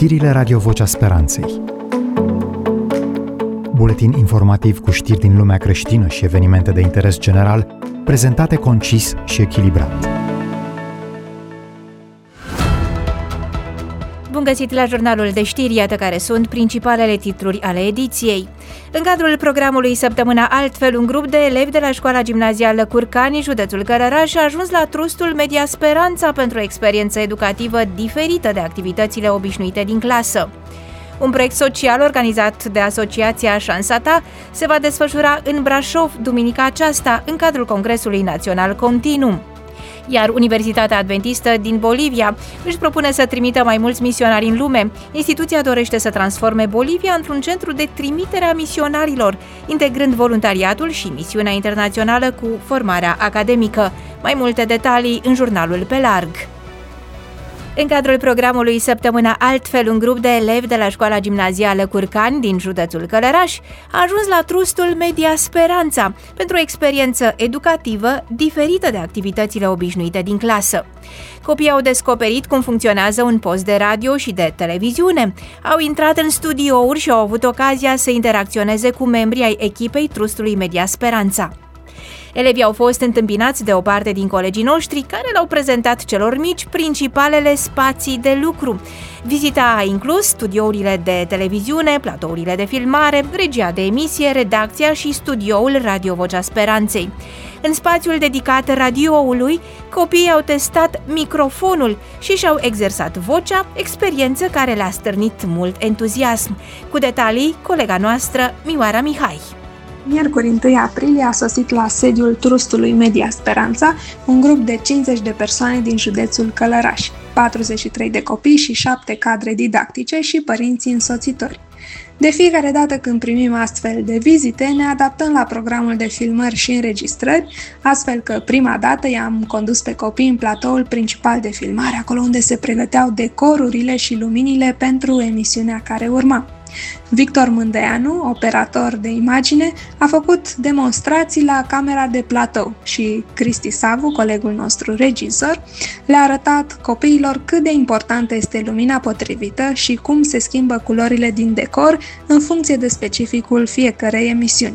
Știrile Radio Vocea Speranței. Buletin informativ cu știri din lumea creștină și evenimente de interes general, prezentate concis și echilibrat. Bun găsit la jurnalul de știri, iată care sunt principalele titluri ale ediției. În cadrul programului Săptămâna Altfel, un grup de elevi de la școala gimnazială Curcani, județul Călăraș, a ajuns la trustul Media Speranța pentru o experiență educativă diferită de activitățile obișnuite din clasă. Un proiect social organizat de Asociația Șansa Ta se va desfășura în Brașov duminica aceasta, în cadrul Congresului Național Continuum. Iar Universitatea Adventistă din Bolivia își propune să trimită mai mulți misionari în lume. Instituția dorește să transforme Bolivia într-un centru de trimitere a misionarilor, integrând voluntariatul și misiunea internațională cu formarea academică. Mai multe detalii în jurnalul Pe Larg. În cadrul programului Săptămâna Altfel, un grup de elevi de la școala gimnazială Curcani din județul Călăraș a ajuns la trustul Media Speranța pentru o experiență educativă diferită de activitățile obișnuite din clasă. Copiii au descoperit cum funcționează un post de radio și de televiziune, au intrat în studiouri și au avut ocazia să interacționeze cu membrii ai echipei trustului Media Speranța. Elevii au fost întâmpinați de o parte din colegii noștri care le-au prezentat celor mici principalele spații de lucru. Vizita a inclus studiourile de televiziune, platourile de filmare, regia de emisie, redacția și studioul Radio Vocea Speranței. În spațiul dedicat radioului, copiii au testat microfonul și și-au exersat vocea, experiență care le-a stârnit mult entuziasm. Cu detalii, colega noastră, Mioara Mihai. Miercuri 1 aprilie a sosit la sediul trustului Media Speranța un grup de 50 de persoane din județul Călăraș, 43 de copii și 7 cadre didactice și părinții însoțitori. De fiecare dată când primim astfel de vizite, ne adaptăm la programul de filmări și înregistrări, astfel că prima dată i-am condus pe copii în platoul principal de filmare, acolo unde se pregăteau decorurile și luminile pentru emisiunea care urma. Victor Mândeanu, operator de imagine, a făcut demonstrații la camera de platou și Cristi Savu, colegul nostru regizor, le-a arătat copiilor cât de importantă este lumina potrivită și cum se schimbă culorile din decor în funcție de specificul fiecărei emisiuni.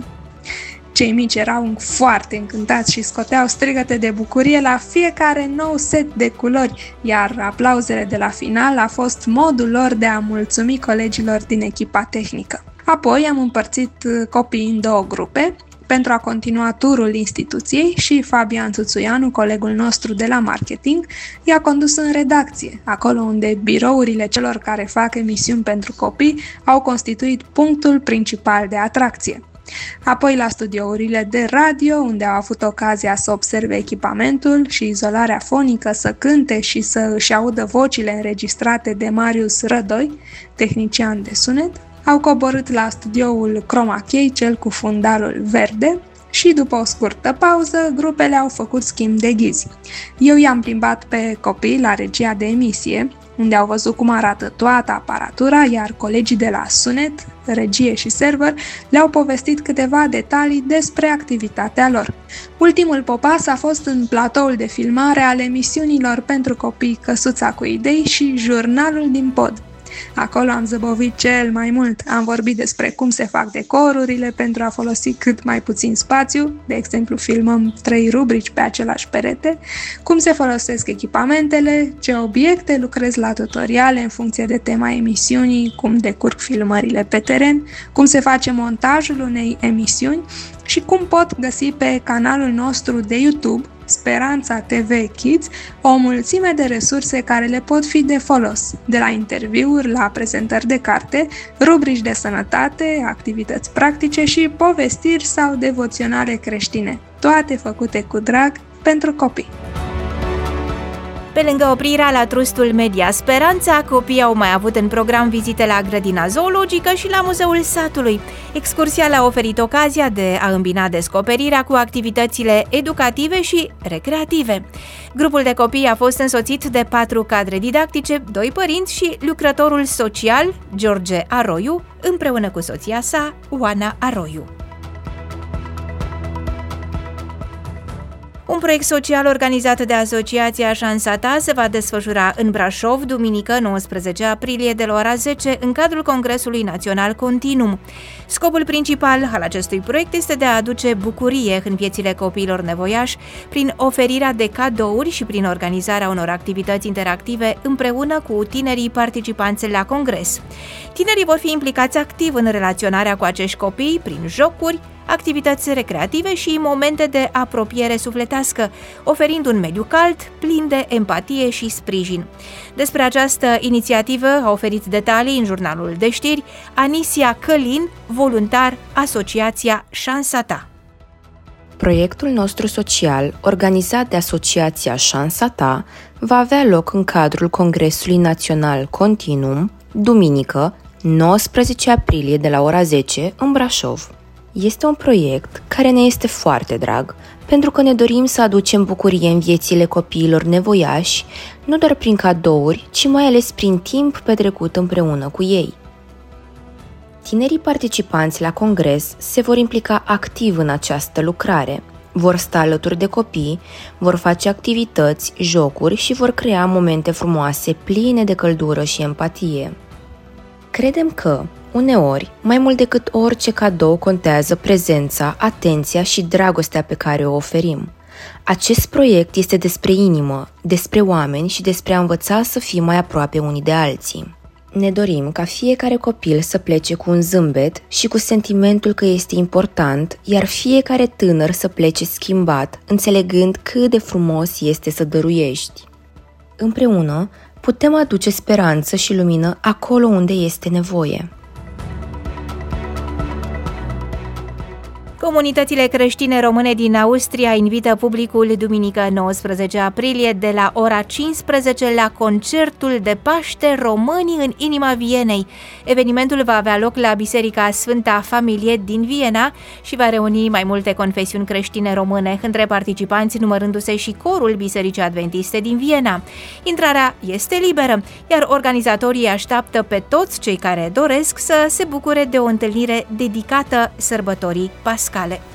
Cei mici erau foarte încântați și scoteau strigăte de bucurie la fiecare nou set de culori, iar aplauzele de la final a fost modul lor de a mulțumi colegilor din echipa tehnică. Apoi am împărțit copiii în două grupe pentru a continua turul instituției și Fabian Țuțuianu, colegul nostru de la marketing, i-a condus în redacție, acolo unde birourile celor care fac emisiuni pentru copii au constituit punctul principal de atracție. Apoi la studiourile de radio, unde au avut ocazia să observe echipamentul și izolarea fonică, să cânte și să își audă vocile înregistrate de Marius Rădoi, tehnician de sunet, au coborât la studioul Chroma Key, cel cu fundalul verde, și după o scurtă pauză, grupele au făcut schimb de ghizi. Eu i-am plimbat pe copii la regia de emisie, unde au văzut cum arată toată aparatura, iar colegii de la sunet, regie și server le-au povestit câteva detalii despre activitatea lor. Ultimul popas a fost în platoul de filmare al emisiunilor pentru copii Căsuța cu idei și Jurnalul din Pod. Acolo am zăbovit cel mai mult. Am vorbit despre cum se fac decorurile pentru a folosi cât mai puțin spațiu, de exemplu filmăm 3 rubrici pe același perete, cum se folosesc echipamentele, ce obiecte lucrez la tutoriale în funcție de tema emisiunii, cum decurg filmările pe teren, cum se face montajul unei emisiuni și cum pot găsi pe canalul nostru de YouTube, Speranța TV Kids, o mulțime de resurse care le pot fi de folos, de la interviuri la prezentări de carte, rubrici de sănătate, activități practice și povestiri sau devoționale creștine, toate făcute cu drag pentru copii. Pe lângă oprirea la trustul Media Speranța, copiii au mai avut în program vizite la grădina zoologică și la Muzeul Satului. Excursia le-a oferit ocazia de a îmbina descoperirea cu activitățile educative și recreative. Grupul de copii a fost însoțit de 4 cadre didactice, 2 părinți și lucrătorul social, George Aroiu, împreună cu soția sa, Oana Aroiu. Un proiect social organizat de Asociația Șansa Ta se va desfășura în Brașov, duminică 19 aprilie de la ora 10, în cadrul Congresului Național Continuum. Scopul principal al acestui proiect este de a aduce bucurie în viețile copiilor nevoiași prin oferirea de cadouri și prin organizarea unor activități interactive împreună cu tinerii participanți la congres. Tinerii vor fi implicați activ în relaționarea cu acești copii prin jocuri, activități recreative și momente de apropiere sufletească, oferind un mediu cald, plin de empatie și sprijin. Despre această inițiativă a oferit detalii în jurnalul de știri Anisia Călin, voluntar Asociația Șansa Ta. Proiectul nostru social, organizat de Asociația Șansa Ta, va avea loc în cadrul Congresului Național Continuum, duminică, 19 aprilie de la ora 10, în Brașov. Este un proiect care ne este foarte drag, pentru că ne dorim să aducem bucurie în viețile copiilor nevoiași, nu doar prin cadouri, ci mai ales prin timp petrecut împreună cu ei. Tinerii participanți la congres se vor implica activ în această lucrare, vor sta alături de copii, vor face activități, jocuri și vor crea momente frumoase, pline de căldură și empatie. Credem că, uneori, mai mult decât orice cadou contează prezența, atenția și dragostea pe care o oferim. Acest proiect este despre inimă, despre oameni și despre a învăța să fim mai aproape unii de alții. Ne dorim ca fiecare copil să plece cu un zâmbet și cu sentimentul că este important, iar fiecare tânăr să plece schimbat, înțelegând cât de frumos este să dăruiești. Împreună, putem aduce speranță și lumină acolo unde este nevoie. Comunitățile creștine române din Austria invită publicul duminică 19 aprilie de la ora 15 la concertul de Paște Românii în inima Vienei. Evenimentul va avea loc la Biserica Sfânta Familie din Viena și va reuni mai multe confesiuni creștine române, între participanți numărându-se și corul Bisericii Adventiste din Viena. Intrarea este liberă, iar organizatorii așteaptă pe toți cei care doresc să se bucure de o întâlnire dedicată sărbătorii pascale.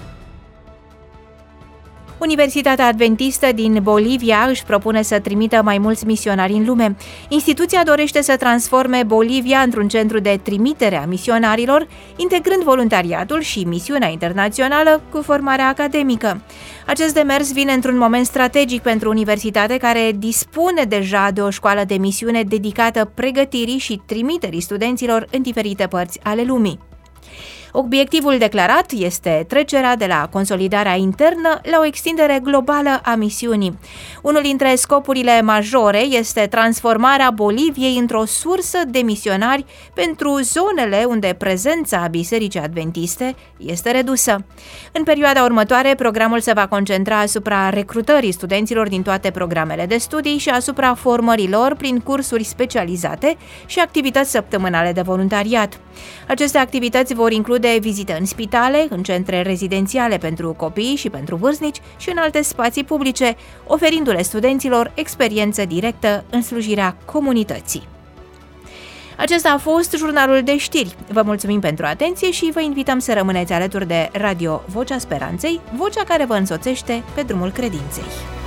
Universitatea Adventistă din Bolivia își propune să trimită mai mulți misionari în lume. Instituția dorește să transforme Bolivia într-un centru de trimitere a misionarilor, integrând voluntariatul și misiunea internațională cu formarea academică. Acest demers vine într-un moment strategic pentru universitate care dispune deja de o școală de misiune dedicată pregătirii și trimiterii studenților în diferite părți ale lumii. Obiectivul declarat este trecerea de la consolidarea internă la o extindere globală a misiunii. Unul dintre scopurile majore este transformarea Boliviei într-o sursă de misionari pentru zonele unde prezența Bisericii Adventiste este redusă. În perioada următoare, programul se va concentra asupra recrutării studenților din toate programele de studii și asupra formării lor prin cursuri specializate și activități săptămânale de voluntariat. Aceste activități vor include vizite în spitale, în centre rezidențiale pentru copii și pentru vârstnici și în alte spații publice, oferindu-le studenților experiență directă în slujirea comunității. Acesta a fost jurnalul de știri. Vă mulțumim pentru atenție și vă invităm să rămâneți alături de Radio Vocea Speranței, vocea care vă însoțește pe drumul credinței.